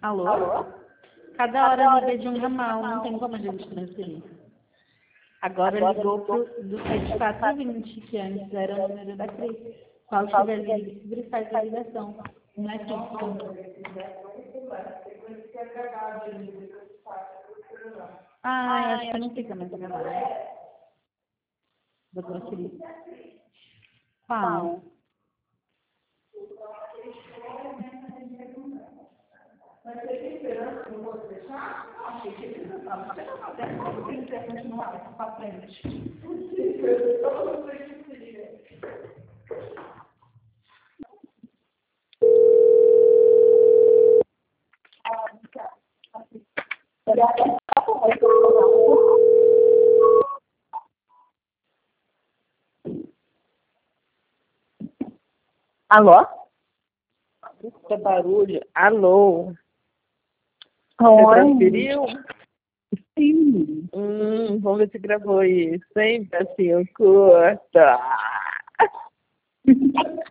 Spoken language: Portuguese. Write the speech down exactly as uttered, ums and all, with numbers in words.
Alô? Alô? Cada hora liga de um ramal, não tem como a gente transferir. Agora, Agora ligou ligou pro, do sete quatro vinte, que antes era o número da Cris. Qual estiver livre, faz a ligação. Não é fixo. Ah, eu acho que não fica mais gravado. Vou transferir. Qual? Alô? Que barulho. Alô? Você Oi. transferiu? Sim. Hum, vamos ver se gravou isso. Sempre assim, eu curto.